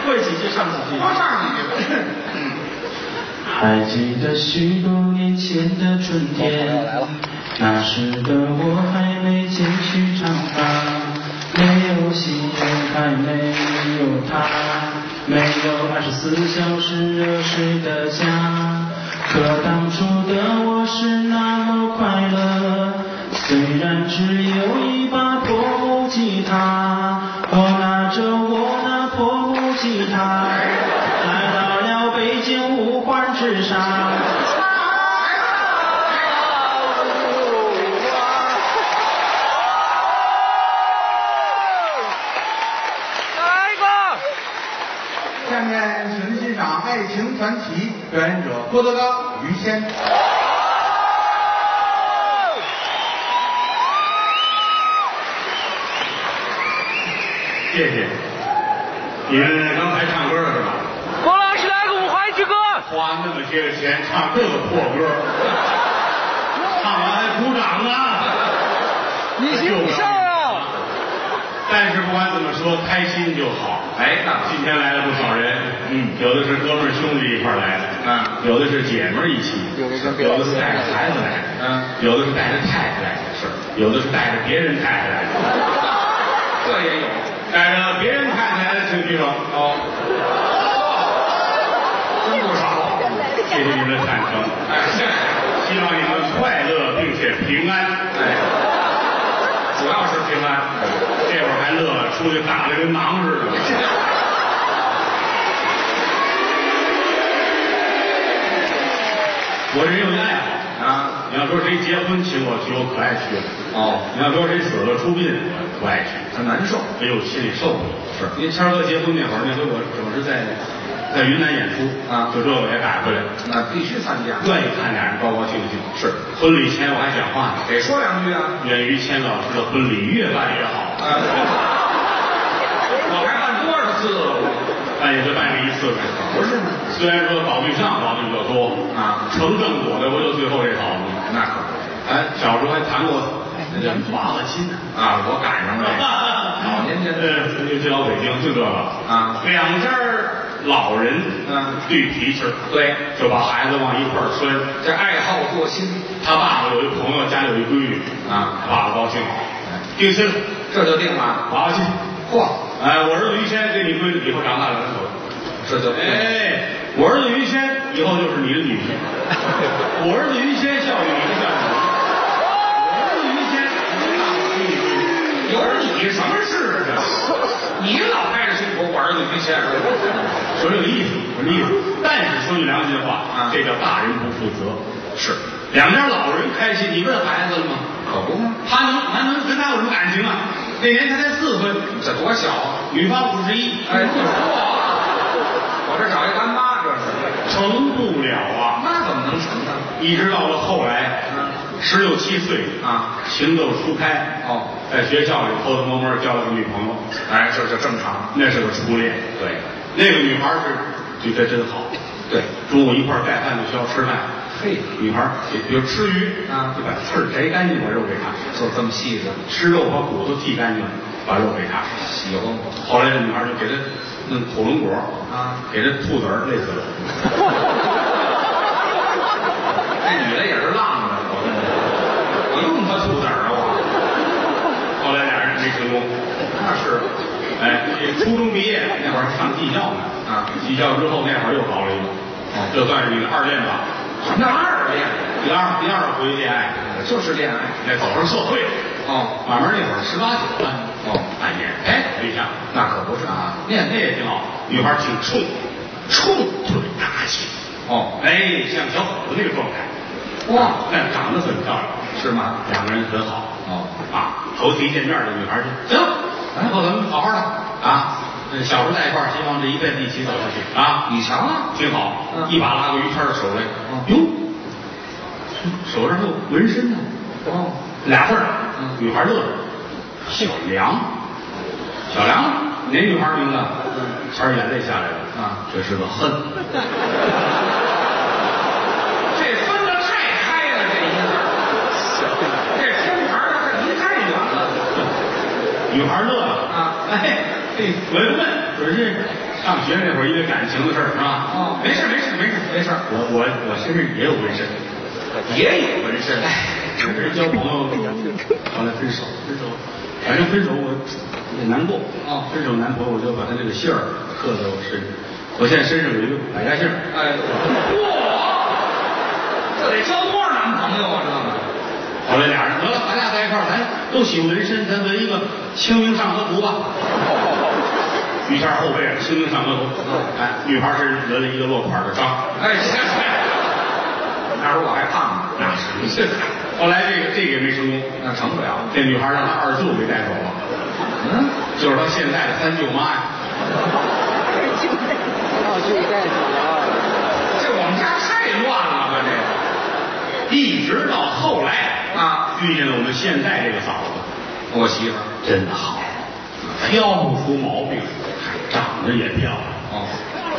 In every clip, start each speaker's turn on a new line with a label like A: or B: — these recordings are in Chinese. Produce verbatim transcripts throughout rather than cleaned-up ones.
A: 过几句上几句。
B: 我上几句。
C: 还记得许多年前的春天，那时的我还没剪去长发，没有洗手台，没有他，没有二十四小时热水的家。可当初的我是那么快乐，虽然只有一把破木吉他，我拿着我那破木吉他，来到了北京五环之上。
B: 下面请您欣赏《爱情传奇》，表演者郭德纲、于谦。
D: 谢谢。你们刚才唱歌了是吧？
A: 郭老师来个五环之歌。
D: 花那么些个钱唱这个破歌，唱完还鼓掌呢。
A: 你行不上啊！
D: 但是不管怎么说，开心就好。
B: 哎，那
D: 今天来了不少人，嗯，有的是哥们儿兄弟一块儿来的，
B: 嗯，
D: 有的是姐们儿一起，
A: 有的是
D: 有的是带着孩子来的，
B: 嗯，
D: 有的是带着太太来的，是，有的是带着别人太太来的，
B: 这也有。
D: 带着别人太太来的，请举手。哦，
B: 真不少。
D: 谢谢你们的赞成，
B: 哎，
D: 希望你们快乐并且平安。
B: 哎，主要是平安。
D: 这会儿还乐了，出去打的跟忙似的。我这人有一爱好
B: 啊，
D: 你要说谁结婚请我去，我可爱去了。
B: 哦，
D: 你要说谁死了出殡，我不爱去，
B: 很难受。
D: 哎呦，心里受不了。是，因为谦儿哥结婚那会儿，那回我总是在在云南演出
B: 啊，
D: 就这我也赶回来，
B: 那必须参加。
D: 愿意看俩人高高兴兴。是，婚礼前我还讲话呢，
B: 得说两句啊。
D: 愿于谦老师的婚礼越办越好。
B: 啊，我还办多少次了？
D: 办也就办这一次呗。
B: 不是吗？
D: 虽然说搞对象搞的比较多
B: 啊，
D: 成正果的不就最后这套吗？
B: 那可不是。
D: 哎，小时候还弹过那叫娃娃亲呢。
B: 啊，我赶上了。老年间
D: 呃，这老北京就这个
B: 啊，
D: 两家老人
B: 嗯
D: 对脾气儿，
B: 对，
D: 就把孩子往一块儿拴。
B: 这爱好做新
D: 他爸爸有一朋友，家里有一闺女
B: 啊，
D: 他爸爸高兴，定亲了，
B: 这就定了。
D: 娃娃亲。
B: 嚯，
D: 哎，我儿子于谦跟你闺女以后长大了能走。
B: 这就
D: 哎，我儿子于谦以后就是你的女婿，我儿子于谦孝敬你的孝敬你，我儿子于谦你的闺女，
B: 有你什么事啊？你老拍着胸脯，我儿子于谦，
D: 说这个意思，说这意思。但是说句良心话
B: 啊，
D: 这叫大人不负责。
B: 是
D: 两家老人开心，你问孩子了吗？
B: 可不吗？
D: 他能还能跟他有什么感情啊？那年他才四岁，
B: 这多小啊！
D: 女方五十一，
B: 哎，我这找一干妈，这是
D: 成不了啊！
B: 那怎么能成呢？
D: 一直到了后来，十六七岁
B: 啊，
D: 情窦初开，
B: 哦，
D: 在学校里偷偷摸摸交了个女朋友，
B: 哎，这就正常。
D: 那是个初恋。
B: 对，
D: 那个女孩是对他真好，
B: 对，
D: 中午一块儿盖饭就需要吃饭。
B: 嘿，
D: 女孩比如吃鱼
B: 啊，
D: 就把刺儿摘干净，把肉给她；
B: 就这么细致，
D: 吃肉把骨头剔干净，把肉给她。
B: 喜欢我
D: 后来这女孩就给他弄火龙果
B: 啊，
D: 给他吐籽儿，累死了。
B: 这女的也是浪的，我跟你说，我用她吐籽儿啊我。
D: 后来俩人没成功。
B: 那是，
D: 哎，初中毕业那会儿上技校呢
B: 啊，
D: 技校之后那会儿又搞了一个，哦，这算是你的二恋吧？
B: 什么叫二恋？
D: 第二第二回恋爱，
B: 就是恋爱。
D: 那走上社会
B: 哦，
D: 慢慢那会儿十八九了，
B: 哦，
D: 哎也哎对象，
B: 那可不是
D: 啊，那那也挺好，女孩挺冲，冲腿大气，
B: 哦，
D: 哎，像小伙子那个状态，
B: 哇，
D: 但长得很漂亮，
B: 是吗？
D: 两个人很好，
B: 哦，
D: 啊，头提见面的女孩就行，以后咱们好好的啊。小时候在一块儿，希望这一辈子一起走下去啊！
B: 你瞧啊，
D: 挺好，
B: 嗯、
D: 一把拉过于谦的手来，哟、嗯，手上还有纹身呢。
B: 哦，
D: 俩字儿，
B: 嗯，
D: 女孩乐了，小梁，小梁，哪女孩名字？
B: 嗯，
D: 谦儿眼泪下来了
B: 啊，
D: 这是个恨。
B: 这分得太开了，这一字，这分牌儿离太远了。
D: 女孩乐了
B: 啊，
D: 哎。对，闻闻，可是上学那会儿因为感情的事儿是吧？
B: 哦，没事没事没事没事。
D: 我我我身上也有纹身，
B: 也有纹身。哎，
D: 跟人交朋友，后来分手，分手，反正分手我也难过。
B: 哦，
D: 分手男朋友我就把他那个姓儿刻在我身上。我现在身上有一个百家姓。
B: 哎，哇，这得交多少男朋友啊？这个。
D: 后来俩人得了，咱俩在一块儿，咱都喜欢纹身，咱纹一个清明上河图吧。于谦后背清明上河图，哎，女孩是纹了一个落款的章。
B: 哎，行行，那时候我还胖呢。
D: 那是，后来这个这个也没成功，
B: 那成不了。
D: 这女孩让她二舅给带走了。
B: 嗯，
D: 就是她现在的三舅妈呀。
A: 二舅带走了。
B: 这我们家太乱了吧？这个。
D: 一直到后来
B: 啊，
D: 遇见了我们现在这个嫂子，
B: 我媳妇儿
D: 真好，挑不出毛病，长得也漂亮。
B: 哦，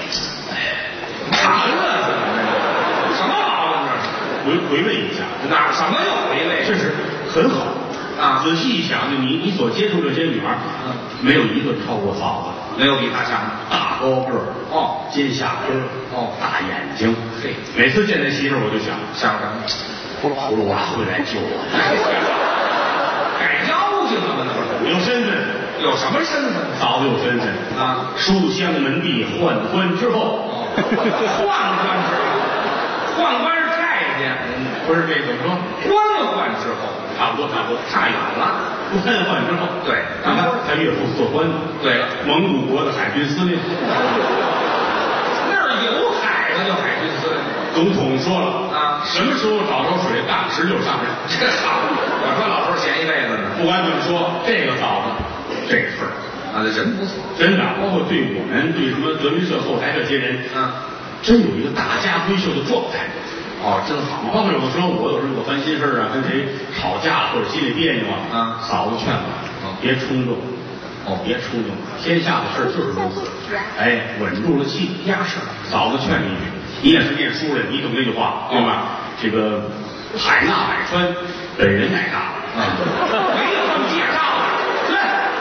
B: 谈了怎么着？什么毛病这是？
D: 回回味一下，
B: 哪什么又回味？
D: 这是很好
B: 啊！
D: 仔细一想，你你所接触这些女孩，
B: 嗯，
D: 没有一个超过嫂子，
B: 没有比她强。
D: 大高个儿，
B: 哦，
D: 尖下根儿，
B: 哦，
D: 大眼睛，
B: 嘿，
D: 每次见这媳妇儿，我就想，
B: 想什么？
D: 葫芦娃会来救我，
B: 改妖精了吗？那不是？
D: 有身份，
B: 有什么身份？
D: 嫂子有身份
B: 啊！
D: 书香门第，宦官之后，
B: 哦，宦官之后，宦官是太监，
D: 不是这怎么说？
B: 官宦之后，
D: 差不多，差不多，
B: 差远了。
D: 官宦之后，
B: 对，
D: 你看他岳父做官的，
B: 对了，
D: 蒙古国的海军司令，
B: 那儿有海的就海军司令。
D: 总统说了
B: 啊，
D: 什么时候找着水，大时就上任。
B: 这好，我说老头闲一辈子呢。
D: 不管怎么说，这个嫂子这个份儿
B: 啊，这人不错，
D: 真的，包括对我们对什么德云社后台这些人，
B: 啊，
D: 真有一个大家闺秀的状态。
B: 哦，真好。
D: 包括有的时候，我有时候我烦心事儿啊，跟谁吵架或者心里别扭啊，
B: 啊，
D: 嫂子劝我，
B: 哦，
D: 别冲动，哦，别冲动，天下的事就是如此。哎，稳住了气，压事儿。嫂子劝你一句，你也是念书的，你懂这句话对吧？这个海纳百川，本人乃大。
B: 啊，没有这么介绍的，对，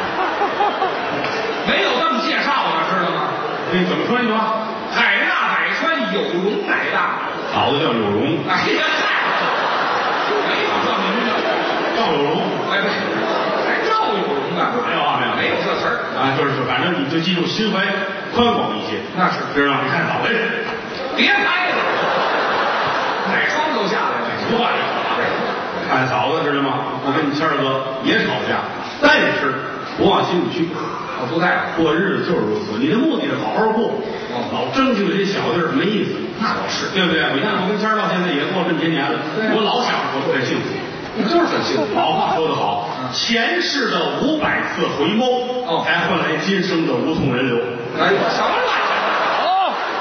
B: 没有这么介绍的，知道吗？
D: 那怎么说那句话？
B: 海纳百川，有容乃大。
D: 嫂子叫有容。
B: 哎呀，没有这名字，
D: 赵有容。
B: 哎不，还赵有容呢？
D: 没有啊，没有，
B: 没有这词儿
D: 啊，就是反正你就记住心怀宽广一些。
B: 那是，
D: 知道吗？你看嫂子，
B: 别拍了，奶霜都下来了，
D: 说话就好了。看嫂子知道吗？我跟你谦儿哥也吵架，但是不往心里去。
B: 我不在乎，
D: 过日子就是如此，你的目的是好好过，
B: 哦，
D: 老争这些小地儿没意思。
B: 那倒是，
D: 对不对？你看我跟谦儿到现在也过这么些年了，我老想我都很幸福。
B: 你就是很幸福。
D: 老话说得好，前世的五百次回眸，
B: 哦，
D: 才换来今生的无痛人流。
B: 哎，什么乱七八糟？哦，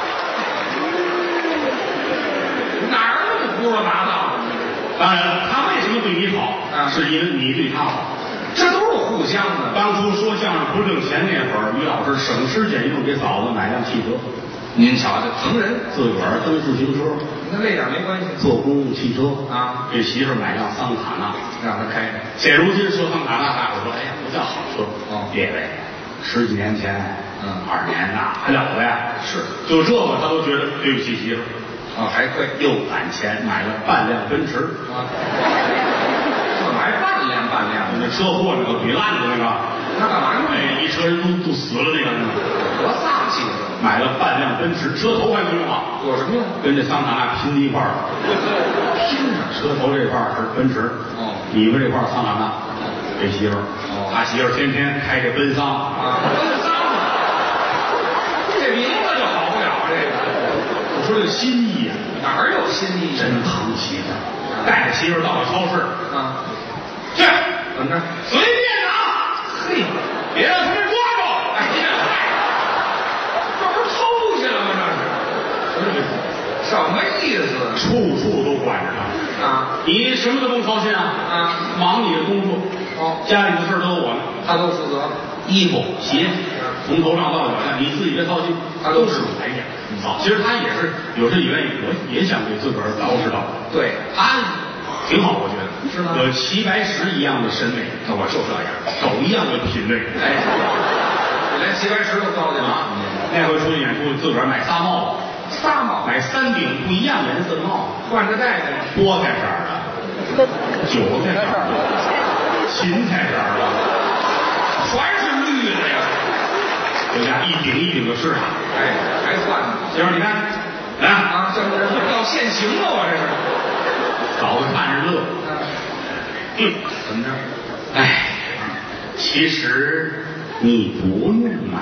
B: 哪儿那么胡说八道？
D: 当然了，他为什么对你好？
B: 啊，
D: 是因为你对他好。
B: 这都是互相的。
D: 当初说相声不挣钱那会儿，于老师省吃俭用给嫂子买辆汽车。
B: 您瞧这疼人，
D: 自个儿蹬自行车，
B: 跟那点没关系。
D: 坐公共汽车
B: 啊，
D: 给媳妇儿买辆桑塔纳，
B: 让他开。
D: 现如今说桑塔纳，大伙说，哎呀，不叫好车。
B: 哦，
D: 列位，十几年前，
B: 嗯，
D: 二十年那还了得呀？
B: 是，
D: 就这个他都觉得对不起媳妇儿。
B: 啊，还亏，
D: 又攒钱买了半辆奔驰。
B: 啊，这买半辆半辆，
D: 那车祸那个怼烂的那个，
B: 那干嘛用？
D: 哎，一车人都都死了那个，
B: 多丧气！
D: 买了半辆奔驰，车头还不用啊？
B: 有什么用？
D: 跟这桑塔纳拼在一块儿，拼上车头这块儿是奔驰，
B: 哦，
D: 里边这块儿桑塔纳，给媳妇儿，
B: 哦，
D: 他媳妇儿天天开着奔桑
B: 啊，奔桑，这名字就好不了这个。
D: 我说这心意啊，
B: 哪儿有心意？
D: 真疼媳妇儿，带着媳妇儿到了超市
B: 啊，
D: 去
B: 怎么着？
D: 随便拿，
B: 嘿，
D: 别让他们抓着。
B: 哎呀，这不是偷去了吗？这是什么意思？
D: 处处都管着他
B: 啊！
D: 你什么都不用操心啊！
B: 啊，
D: 忙你的工作，
B: 哦，
D: 家里的事儿都有我呢，
B: 他都负责。
D: 衣服、鞋，从头上到脚下，你自己别操心，
B: 他都是
D: 哎呀，好，其实他也是有时也愿意，我也想给自个儿捯饬捯饬。
B: 对，
D: 他挺好，我觉得
B: 是吗？
D: 有齐白石一样的审美，
B: 那我就这样，
D: 手一样的品味。
B: 哎，连齐白石都糟践了。
D: 那这回出去演出，自个儿买仨帽子，
B: 仨帽，
D: 买三顶不一样颜色的帽子，
B: 换着戴的，
D: 菠菜色儿的，韭菜色儿的，芹菜色儿的，
B: 全是绿的呀。
D: 这家一顶一顶的试啊！
B: 哎，还算呢。
D: 媳妇儿，你看，来
B: 啊，这这要现行了，我这是。
D: 嫂子看着乐。嗯，怎么着？哎，其实你不用买，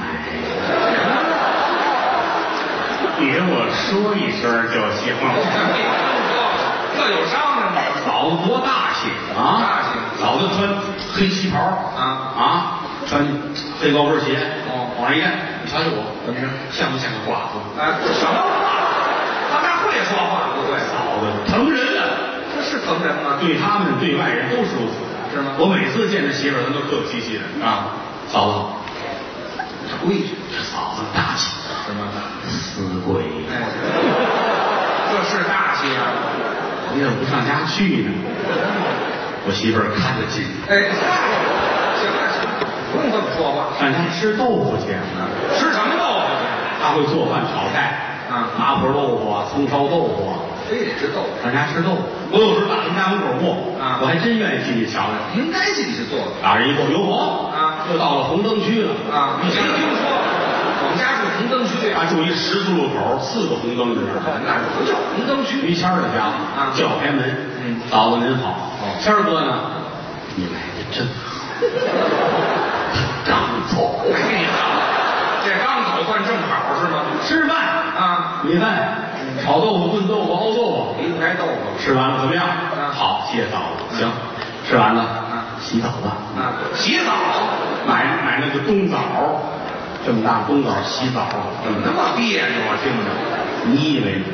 D: 别我说一声就行。
B: 这有商量吗？
D: 嫂子多大气啊！
B: 大气。
D: 嫂子穿黑旗袍
B: 啊
D: 啊，穿黑高跟鞋，
B: 哦，
D: 往上一站，你瞧瞧我，怎么着？像不像个寡妇？
B: 哎，什么话？他还会说话不会？
D: 嫂子疼人了，
B: 这是疼人吗？
D: 对他们对外人都是如此，
B: 是吗？
D: 我每次见着媳妇儿，咱都客客气气的啊，嫂子好，
B: 规矩，
D: 这嫂子大气，
B: 什么？
D: 死鬼，
B: 哎，这是大气啊！
D: 我也不上家去呢。我媳妇儿看得紧。
B: 哎，行了行了，不用这么说话。
D: 上家吃豆腐去，
B: 吃什么豆腐去？
D: 他会做饭炒菜
B: 啊，
D: 麻婆豆腐啊，葱烧豆腐啊，
B: 非得吃豆腐。
D: 上家吃豆腐。我有时候打从家门口过
B: 啊，
D: 我还真愿意进去瞧瞧。
B: 应该进去坐坐。
D: 打人一过，有我
B: 啊，
D: 又到了红灯区了
B: 啊！你没听说？我们家住红灯区
D: 他住一十字路口，四个红灯，你知道吗？
B: 那不叫红灯区。
D: 于谦儿的家
B: 啊，
D: 叫开门。
B: 嗯，
D: 嫂子您好。
B: 哦，
D: 谦儿哥呢？你来的真好。刚走。
B: 哎呀，这刚走算正好是吗？
D: 吃饭
B: 啊，
D: 米饭、炒豆腐、炖豆腐、熬豆腐，
B: 离不开豆腐。
D: 吃完了怎么样？
B: 啊，
D: 好，谢谢嫂子。行，吃完了
B: 啊，
D: 洗澡吧。
B: 啊，洗澡，
D: 买买那个冬枣，这么大冬枣洗澡，
B: 怎么那么别扭啊？听着，
D: 你以为？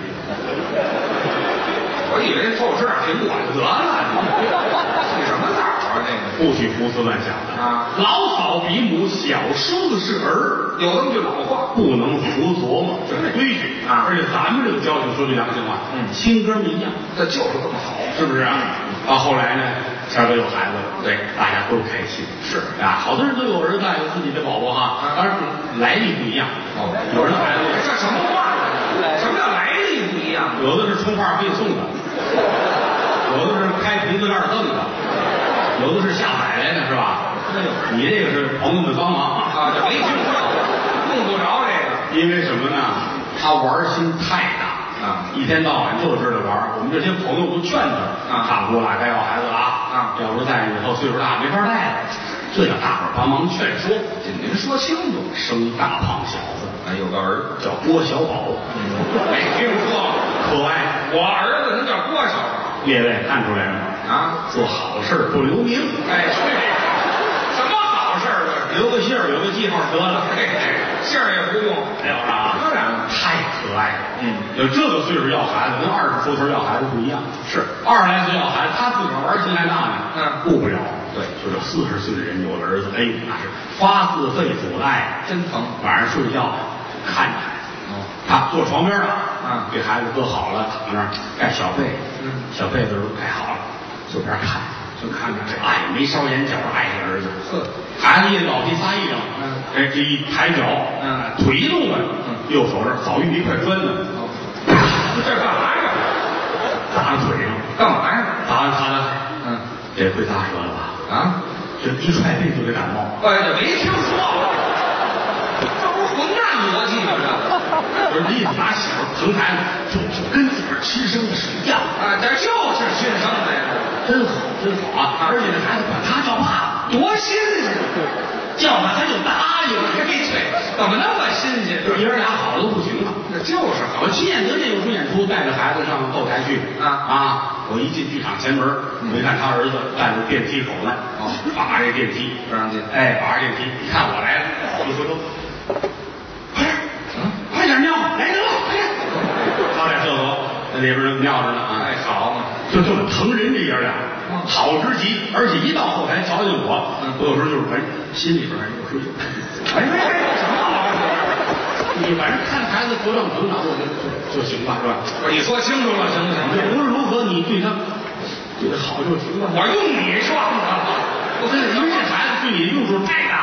B: 我以为凑这儿给我得了，洗什么澡啊？这个
D: 不许胡思乱想的
B: 啊！
D: 老嫂比母，小叔子是儿，
B: 有这么句老话，
D: 不能胡琢磨，这是规矩
B: 啊！
D: 而且咱们这个交情，说句良心话，
B: 嗯，
D: 亲哥们一样，
B: 这就是这么好，
D: 是不是啊？到后来呢，谦儿哥有孩子了，对，大家都开心。
B: 是
D: 啊，好多人都有儿子，有自己的宝宝哈，当然来历不一样。
B: 哦，
D: 有人孩子
B: 这什么话？什么叫来历不一样？
D: 有的是充话费送的，有的是开瓶子盖赠的，有的是下海来的，是吧？你这个是朋友们帮忙
B: 啊，这没听说，用不着这个。
D: 因为什么呢？他玩心太大
B: 啊，
D: 一天到晚就知道玩。我们这些朋友都劝他啊，大姑了该要孩子了啊，要不带以后岁数大没法带了。这叫大伙儿帮忙劝说。
B: 您说清楚，
D: 生大胖小子，
B: 哎，有个儿子
D: 叫郭小宝，
B: 没听说，
D: 可爱。
B: 我儿子那叫郭小宝。
D: 列位看出来了吗？
B: 啊，
D: 做好事不留名。
B: 哎，去，什么好事儿这
D: 留个信儿，有个记号得了。
B: 嘿嘿，信儿也不用，
D: 没有啊？
B: 当然了，
D: 太可爱了。
B: 嗯，
D: 有这个岁数要孩子，跟二十出头要孩子不一样。是二十来岁要孩子，他自个儿玩心还大呢。
B: 嗯，
D: 顾不了。对，就这四十岁的人有了儿子，哎，那是发自肺腑的爱，
B: 真疼。
D: 晚上睡觉看着孩子。
B: 哦，
D: 他坐床边了，
B: 啊，
D: 给孩子搁好了，躺那儿盖小被，
B: 嗯，
D: 小被子都盖好了，左边看，就看着这爱眉梢眼角爱这儿子。
B: 呵，
D: 孩子一老皮擦衣裳，
B: 嗯，
D: 哎，这一抬脚，
B: 嗯，
D: 腿一动了，
B: 嗯，
D: 右手这儿早遇一块砖呢，
B: 哦，这干嘛呀？
D: 砸在腿上，
B: 干嘛呀？
D: 砸完擦了，
B: 嗯，
D: 这回砸折了吧？
B: 啊，
D: 这一踹被就得感冒。
B: 哎，这没听说，这不是混蛋逻辑吗？
D: 不是意思，打小疼孩子就就跟自个儿亲生的是一样。
B: 啊，这就是亲生的呀，
D: 真好，真好啊！而且这孩子管他叫爸，
B: 多新鲜！
D: 叫他他就答应了。
B: 嘿嘿，怎么那么新鲜？
D: 这爷儿俩好的不行了。
B: 那就是好
D: 我亲眼得见有出演出，带着孩子上后台去
B: 啊
D: 啊！我一进剧场前门，我一看他儿子站在电梯口呢，
B: 哦，
D: 把这电梯
B: 不让进，
D: 哎，把着电梯，一看我来了，一回头，快点，
B: 嗯，
D: 快点尿，来人了，快点！他在厕所那里边正尿着呢啊！
B: 哎，好嘛，
D: 就这么疼人，这爷儿俩好之极，而且一到后台瞧见我，
B: 嗯，
D: 我有时候就是反正心里边有时候就，
B: 哎哎哎，什么好啊？
D: 你反正看孩子茁壮成长，我觉得就就行吧，是吧？
B: 你说清楚了行不行？
D: 无论如何，你对他对他好就行了。
B: 我用你说的，
D: 我跟你，因为这孩子对你的用处太大。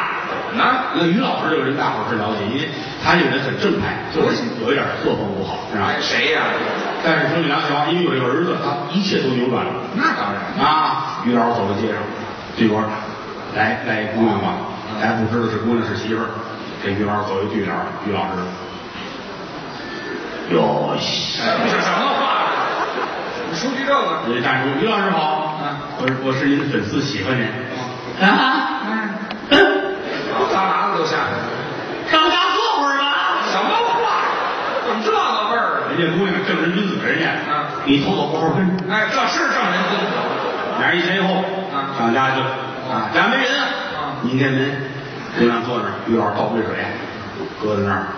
B: 呢？
D: 那于老师这个人，大伙儿是了解，因为他这个人很正派，就是有一点作风不好，是吧？
B: 谁呀？
D: 但是兄弟俩小，因为有这个儿子，他一切都扭转了。
B: 那当然
D: 啊！于老师走到街上，对过来来姑娘吧，还不知道是姑娘是媳妇儿，给于老师走一对联，于老师，哟，
B: 这是什么话？你说句这个。
D: 人家站住，于老师好，啊，我是我是您的粉丝，喜欢您。啊，嗯，
B: 哈喇子都下来了。
D: 上家坐会儿吧。
B: 什么话？怎么这个味儿？
D: 人家姑娘正人君子，人家啊，你头走后后跟。
B: 哎，这是正人君子。
D: 俩人一前一后，啊，上家去了。啊，家没人啊。啊，你开门，姑娘坐那儿，于老师倒杯水，搁在那儿。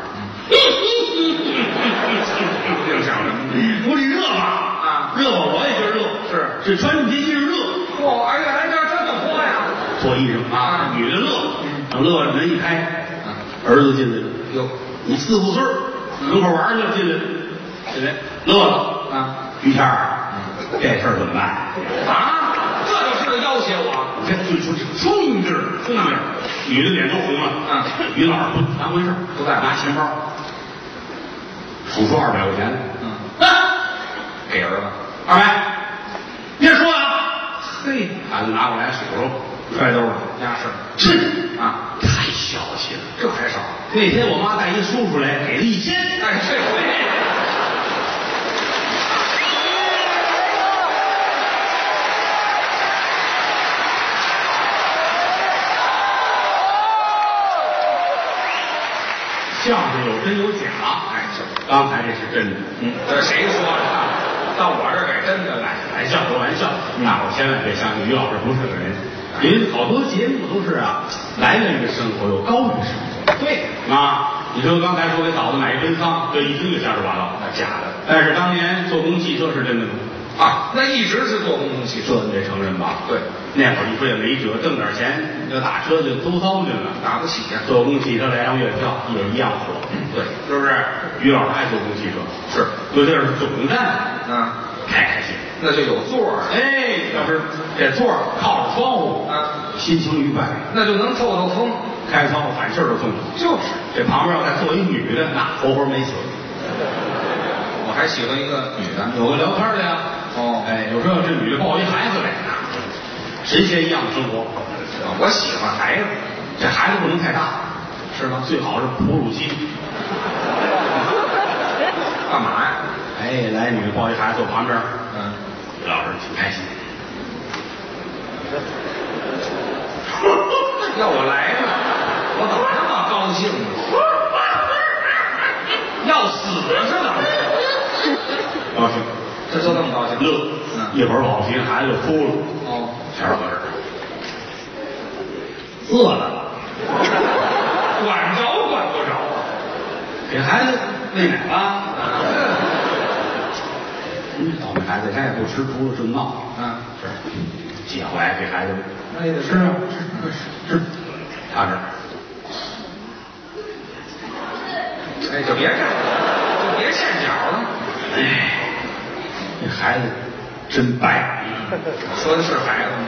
B: 净想什么？
D: 屋里热吧？
B: 啊，
D: 热吧，我也觉得热。是，这穿这衣裳热。
B: 嚯，哎呀，哎呀，这么脱呀？
D: 脱衣裳啊，女的乐，等乐了门一开，儿子进来了。
B: 哟，
D: 你四五岁门口玩去了，进来，进来乐了啊。于谦儿，这事儿怎么办？
B: 啊，这就是个要挟我。
D: 你看，就说这冲劲儿，冲劲儿，女的脸都红了。啊，于老师不当回事，
B: 不在
D: 拿钱包，数出二百块钱来。
B: 嗯，给儿子
D: 二百，别说了。
B: 嘿，
D: 孩子拿过来数数，揣兜里，
B: 压事儿。
D: 是
B: 啊，
D: 太小气了，
B: 这还少。
D: 那天我妈带一叔叔来，给了一千。
B: 哎，这回。
D: 相声有真有假，哎，刚才这是真的。
B: 嗯，这谁说的？到我这儿给真的来，
D: 玩笑说玩笑，大伙千万别相信于老师不是个人，因为好多节目都是啊，来了一个生活又高于生活。
B: 对
D: 啊，你说刚才说给嫂子买一奔丧，这一听就瞎说八道，
B: 那假的。
D: 但是当年做公汽车是真的吗？
B: 啊，那一直是做公共汽车，
D: 这你得承认吧？
B: 对，
D: 那会儿你说也没辙，挣点钱要打车就都糟践了，
B: 打不起呀。
D: 坐公汽车来张月票也一样火，
B: 对，
D: 是不是？于老师爱坐公汽车，
B: 是，
D: 有地儿是总站，
B: 啊，
D: 太开心。
B: 那就有座儿，
D: 哎，要是这座儿靠着窗户，
B: 啊，
D: 心情愉快，
B: 那就能透透风，
D: 开窗户反气儿都通。
B: 就是，
D: 这旁边要再坐一女的，那活活没死。
B: 我还喜欢一个女的，
D: 有个聊天的呀。
B: 哦，
D: 哎，有时候这女的抱一孩子来，神仙一样的生活。
B: 我喜欢孩子，
D: 这孩子不能太大，是吗？最好是哺乳期。
B: 干嘛呀？
D: 哎，来女的抱一孩子坐旁边，
B: 嗯，
D: 于老师挺开心。
B: 要我来呢，我怎么那么高兴呢？要死了是怎么着？
D: 高兴，
B: 这就这么高兴？
D: 乐，
B: 嗯，
D: 一会儿不好听，孩子就哭了。
B: 哦，
D: 前儿搁这儿，饿了，
B: 管着管不着啊？
D: 给孩子喂奶吧。嗯，倒霉孩子在家也不吃，除了正闹。
B: 嗯，
D: 是，解回来给孩子，
B: 那也得
D: 吃啊，吃吃吃，他这儿。
B: 哎，就别这，就别欠脚了。
D: 哎，这孩子真白。
B: 说的是孩子。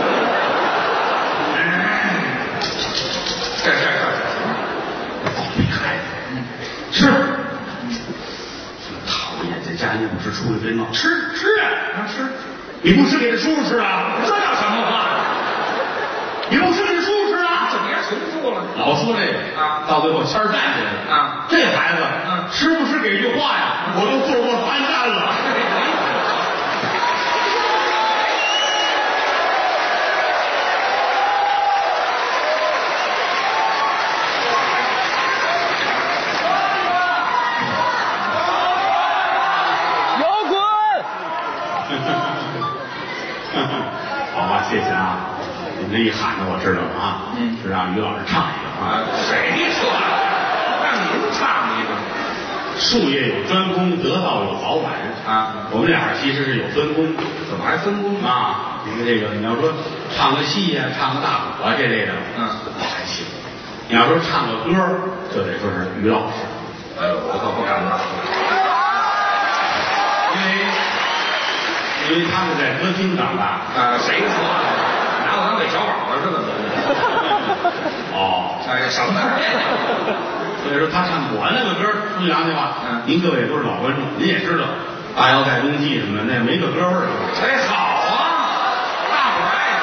B: 哎，这这这
D: 倒霉孩子，吃。讨厌，在家你不吃，出来别闹。吃吃啊，啊吃。你不吃给这叔叔吃啊？
B: 这叫什么话？
D: 你不吃给这叔叔吃啊？
B: 就别重复了。
D: 老说这个
B: 啊，
D: 到最后谦儿站起来了
B: 啊。
D: 这孩子，
B: 嗯，
D: 吃不吃给句话呀？我都做过三战了。
A: 摇滚。
D: 好吧，谢谢啊！你这一喊呢，我知道了啊。嗯，是让于老师唱一个啊。
B: 谁说的？让您唱一个。
D: 术业有专攻，得道有早晚
B: 啊。
D: 我们俩其实是有分工，
B: 怎么还分工
D: 啊？你看这个，你要说唱个戏呀、唱个大鼓啊这类的，
B: 嗯，
D: 我还行。你要说唱个歌，就得说是于老师。
B: 哎呦，我可不敢了。
D: 因为因为他们在歌厅长大。
B: 呃，谁说的？拿我当伟会小宝了是吧？
D: 哦，
B: 哎，什么？
D: 所以说他唱我那个歌，说句良心话，嗯，您各位都是老观众，您也知道，大腰带冬季什么的，那没个歌味儿。
B: 哎，好啊，大伙儿爱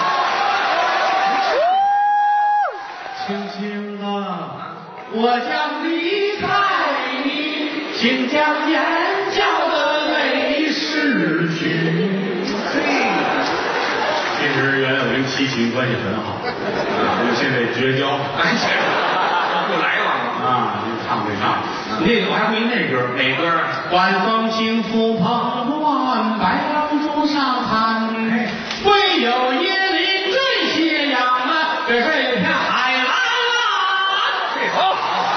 C: 轻轻的，我将离开你，请将眼角的泪拭去。
D: 其实原来我跟齐秦关系很好，啊，我们现在绝交。
B: 哎，这不来往了
D: 啊，您唱没唱？那个我还会那歌，哪歌啊？晚风轻拂蓬乱，白杨竹上看，
C: 唯有椰林缀斜阳啊，这是一片海蓝蓝。
B: 这好。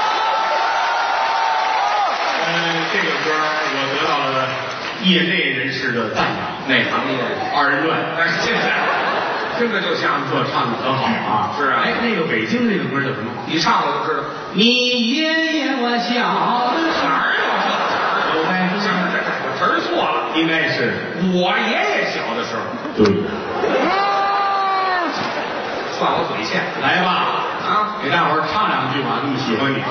D: 呃，这个歌我得到了业内人士的赞扬。
B: 哪行业？
D: 二人转。
B: 哎，现在听着就像
D: 这唱的很好啊。
B: 是啊。
D: 哎，那个北京那个歌叫什么？
B: 你唱我就知道。
C: 你爷爷我小的
B: 哪儿有这词儿？
D: 有呗。
B: 行了，这这词儿错了，
D: 应该是
B: 我爷爷小的时候。
D: 对。
B: 算我嘴欠。
D: 来吧，
B: 啊，
D: 给大伙儿唱两句吧，那么喜欢你。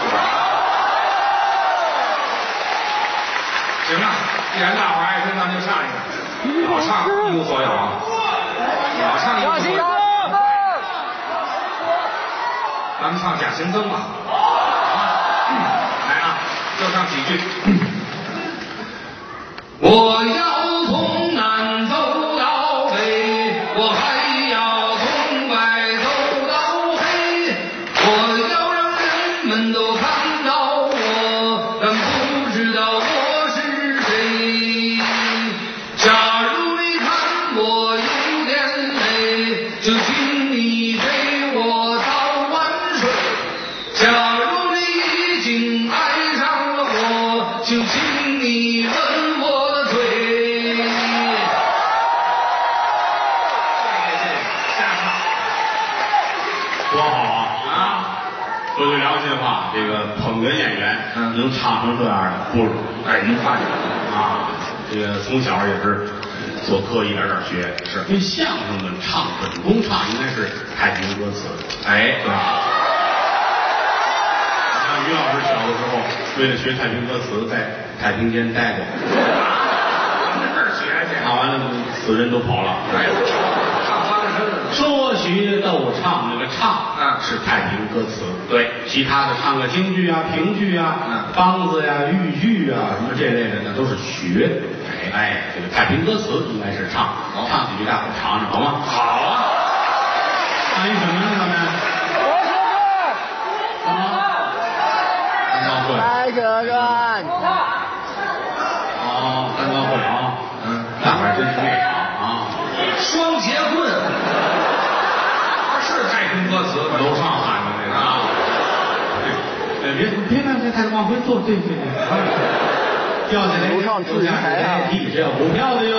B: 行了，既然大伙儿爱听，咱就唱一个。老唱一无所有，老唱一无所有。咱们唱《假行僧》吧。啊，来啊，就唱几句。我要从南走到北，我还要从白走到黑，我要让人们都看到我，但不知道我是谁。假如你看我有点累，就请你陪我早晚睡。假如你已经爱上了我，就请你吻我的嘴。
D: 多好啊！啊，说句良心话，这个捧哏演员能唱成这样的不容易。
B: 哎，您发现
D: 啊，这个从小也是做课一点点学，是因为相声的唱本宫唱应该是太平歌词。哎，对。像于老师小的时候，为了学太平歌词，在太平间待过。
B: 那儿学去，
D: 唱完了，死人都跑了。
B: 哎，唱翻了身了。
D: 说学逗唱，那个唱
B: 嗯
D: 是太平歌词，
B: 对，
D: 其他的唱个京剧啊、评剧啊、
B: 嗯
D: 梆子呀、豫剧啊什么这类的，那都是学。哎，这个太平歌词应该是唱，唱几句大伙尝尝好吗？
B: 好啊，
D: 唱一什么呢？咱们什么？单刀会。
A: 白蛇传。
D: 哦，单刀会啊，嗯，那会儿真是内行啊。
B: 双截棍，是太平歌词吗？
D: 楼上喊的那个啊。哎，别别别别太往回坐，对对对，掉下来，
A: 楼上自行台啊，
D: 地这股票的哟。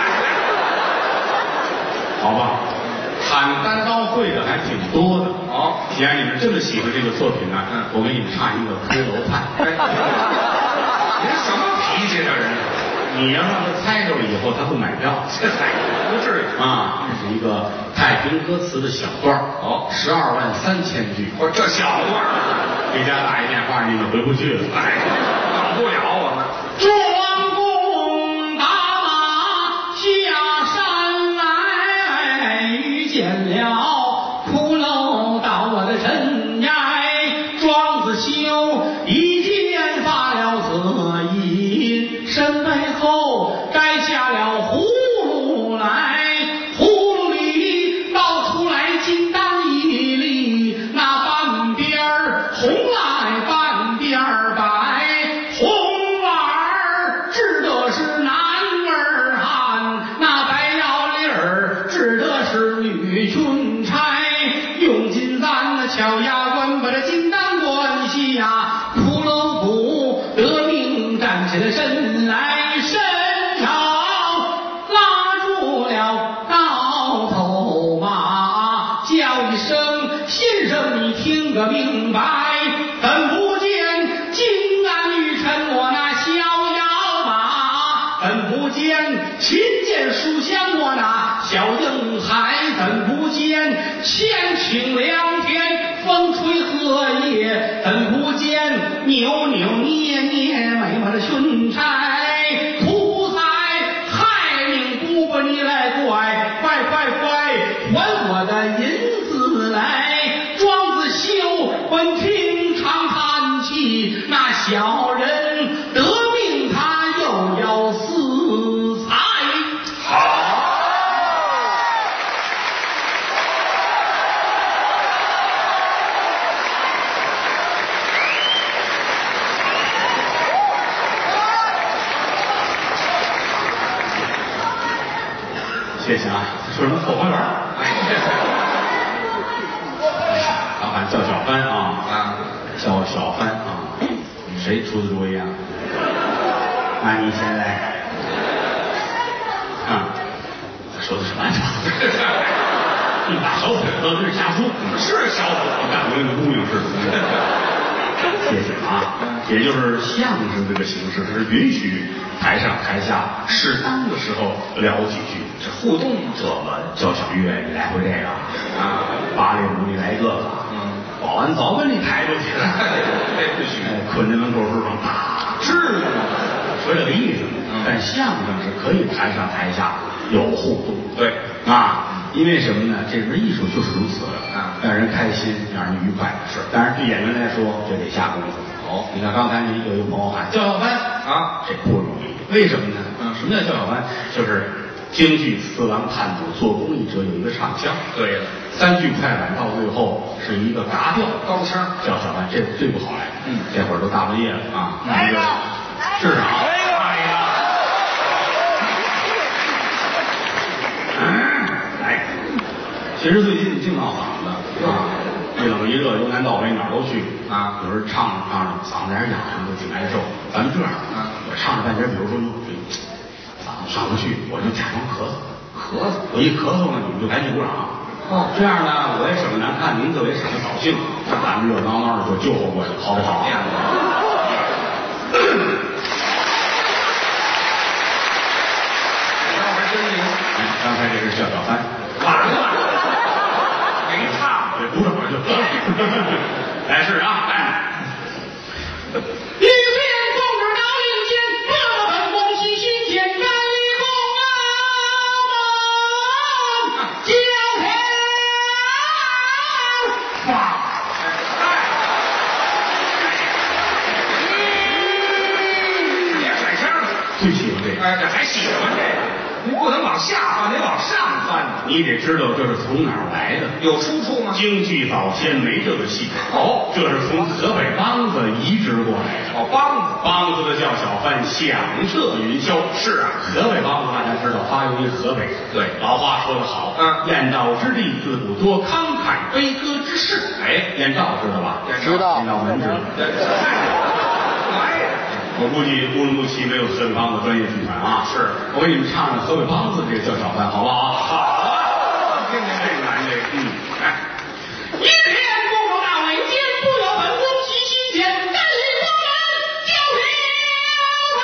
D: 好吧，喊单刀会的还挺多的。
B: 哦，
D: 既然你们这么喜欢这个作品呢，
B: 嗯，
D: 我给你们唱一个《骷髅派》。
B: 您什么脾气这人？
D: 你要让他猜着了以后，他会买票。
B: 这嗨，不至于
D: 啊，这是一个太平歌词的小段儿。
B: 哦，
D: 十二万三千句。
B: 我这小段儿，
D: 给家打一电话，你们回不去了。
B: 哎，等不了我们。
C: 壮公打马下山来，遇见了骷髅到我的身崖，庄子修一剑发了色隐身背后摘下了葫芦来，葫芦里倒出来金丹一粒，那半边儿红来半边儿白，红丸儿指的是男儿汉，那白腰粒儿指的是女裙钗，用金簪的敲牙关把这金丹关系呀，骷髅骨得命站起了身来，身上拉住了刀头马，叫一声先生你听个明白，怎不见金鞍玉衬我那逍遥马，怎不见琴剑书香我那小英孩，怎不
D: 清凉天，风吹荷叶，怎不见扭扭捏捏美美的裙钗？屠宰害命不把你来怪，快快快还我的银子来！庄子修本听长叹气，那小人得命他又要私财。好。谢谢啊，说什么后花园？老板叫小帆啊啊，叫小帆啊，谁出的主意啊？那你先来啊！说的是完全一把小腿子这是瞎说，是小腿子干跟个姑娘似的。谢谢啊，也就是相声这个形式是允许台上台下适当的时候聊几句，这互动这么交响乐你来回这个啊，芭蕾舞你来这个，嗯，保完早把你抬出去了，不许，捆在门口树上打，是说这个意思。但相声是可以台上台下有互动，对啊，因为什么呢？这门艺术就是如此啊，让人开心，让人愉快。是，当然对演员来说，这得下功夫。哦，你看刚才你有一个朋友喊叫小帆啊，这不容易。为什么呢？嗯，什么叫叫小帆？就是京剧四郎探母做工艺者有一个唱腔。对了，三句快板到最后是一个嘎调高腔，叫小帆，这最不好来。嗯，这会儿都大半夜了啊，来一个，是啊，来一个，来一个。来，其实最近净闹嗓子啊，一冷一热，由南到北哪儿都去啊。有时候唱着唱着嗓子眼痒痒就挺难受。咱们这样啊，我唱着半截，比如说嗓子上不去，我就假装咳嗽，咳嗽，我一咳嗽呢，你们就赶紧鼓掌。哦，这样呢，我也省得难看，您各位省得扫兴，咱们热闹闹的就救活过去，好不好？刚才这是叫小帆，完了，没唱，对，鼓掌就得了。来是啊，来。一片风儿到林间，各奔恭喜新鲜，干一公啊，叫天哇！别甩腔了，最喜欢这个，哎，这还喜欢这个。你不能往下翻，得往上翻。你得知道这是从哪儿来的，有出处吗？京剧早先没这个戏。哦，这是从河北梆子移植过来的。哦，梆子，梆子的叫小帆，响彻云霄。是啊，河北梆子大家知道，发源于河北。对，老话说得好，嗯，燕赵之地字不多，慷慨悲歌之士。哎，燕赵知道吧？
A: 知道，
D: 燕赵门知道。我估计乌鲁木齐没有河北梆子专业剧团啊。是，我给你们唱唱河北梆子这个叫小帆，好不好？好啊，听听这个难这个，嗯，来。一天公主大尾肩，不由本宫喜心间，干里我们就平安。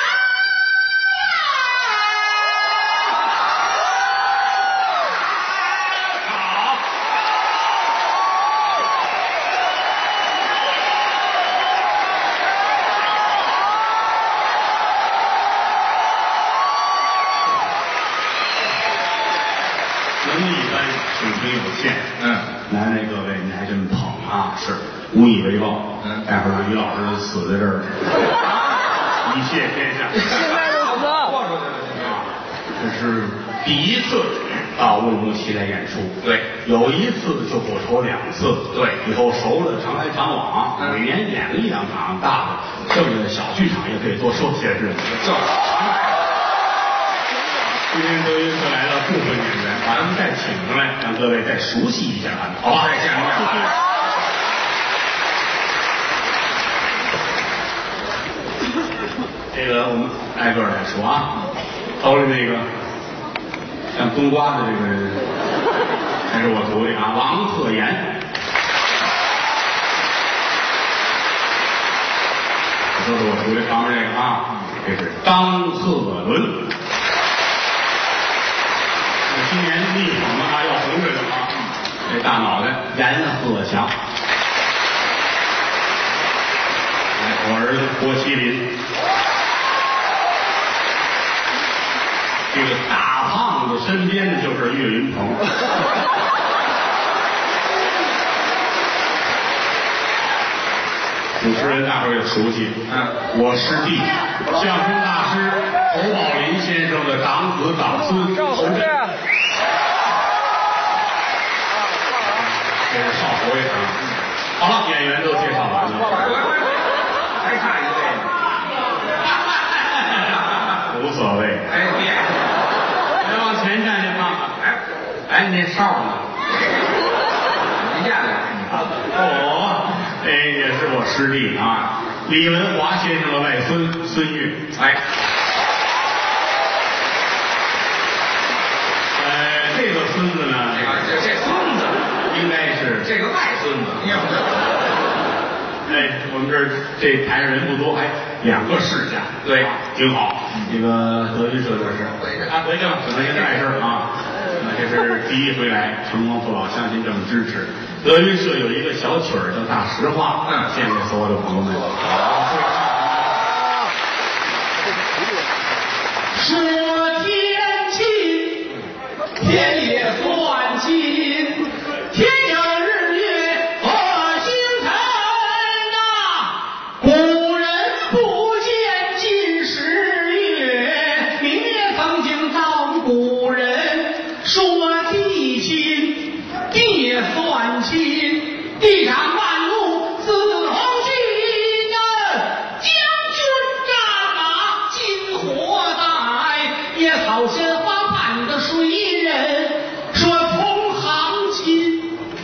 D: 好。能力一般，水平有限。嗯，难为各位，您还这么捧啊，是无以为报。嗯，待会儿让于老师死在这儿，一泻天下。
A: 现在就死。
D: 这是第一次到乌鲁木齐来演出。对，有一次就不愁两次。对，以后熟了常来常往，每年演个一两场大的，剩下的小剧场也可以多收些日子。这常来。今天德云社来了部分演员，把他们再请上来，让各位再熟悉一下他们，好吧？再见面。这个我们挨个来说啊，头里那个像冬瓜的这个人，还是我徒弟啊，王鹤岩。这是我徒弟旁边这个啊，这是张鹤伦。今年力捧了啊，要红着呢啊！ 这大脑袋然鹤祥。我儿子郭麒麟，这个大胖子身边的就是岳云鹏。主持人大伙儿也熟悉，嗯，我师弟相声大师侯宝林先生的长子长孙侯震，这是少侯爷。好了，演员都介绍完了。
B: 还差一位，
D: 无所谓。
B: 哎，别，
D: 别往前站去看看。哎，哎，那哨呢？
B: 没见了。
D: 哦，这也是我师弟啊，李文华先生的外孙孙越。哎，呃，这个孙子呢？
B: 这个这孙子
D: 应该是
B: 这个外孙子。
D: 哎，我们这儿这台上人不多，还两个世家，对，挺好。这个德云社就是啊，回去了，准备一碍事啊。这是第一回来，承蒙父老乡亲这么支持。德云社有一个小曲儿叫《大实话》，嗯，献给所有的朋友们。
C: 说天近，天也算近，天有日月和星辰呐。古人不见近时月，明月曾经照古人。说地亲，地也算亲，地上万物似同心呐。将军战马金火带，野草鲜花盼的谁人？说同行亲。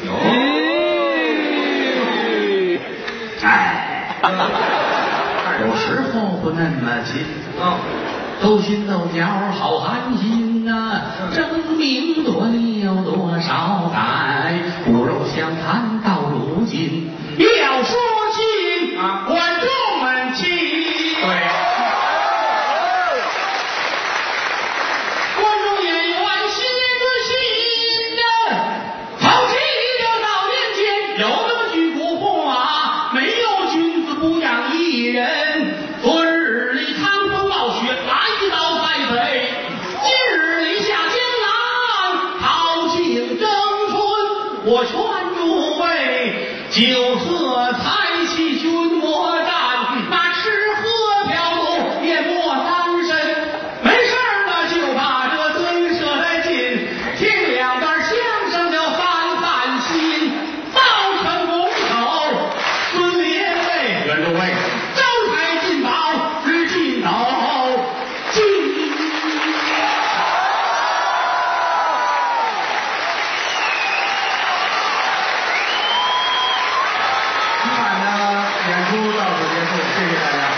D: 哎，有时候不那么亲。
B: 嗯。
C: 勾心斗角好寒心呐、啊，争名夺利有多少载？骨肉相残到如今，要说亲啊，观众们亲。对，观众演员心对心呐、啊，好戏六到年间有那么句古话，没有君子不养艺人。昨日里趟风暴雪来。我劝诸位，酒色财气君莫沾，那吃喝嫖赌也莫当身。没事儿呢，就把这德云社来进，听两段相声就翻翻心。到城门口，孙连位，
D: 袁诸位，
C: 招财进宝，日进斗金。
A: 演出到此结束，谢谢大家。